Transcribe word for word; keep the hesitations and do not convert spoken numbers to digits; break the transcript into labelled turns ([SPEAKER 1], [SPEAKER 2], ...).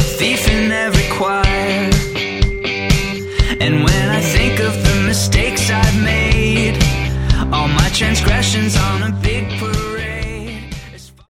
[SPEAKER 1] thief in every choir. And when I think of the mistakes I've made, all my transgressions on a